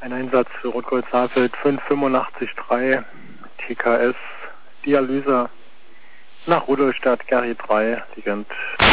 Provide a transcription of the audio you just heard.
Ein Einsatz für Rotkreuz-Saalfeld 5883 TKS Dialyse nach Rudolstadt, Gary 3, liegend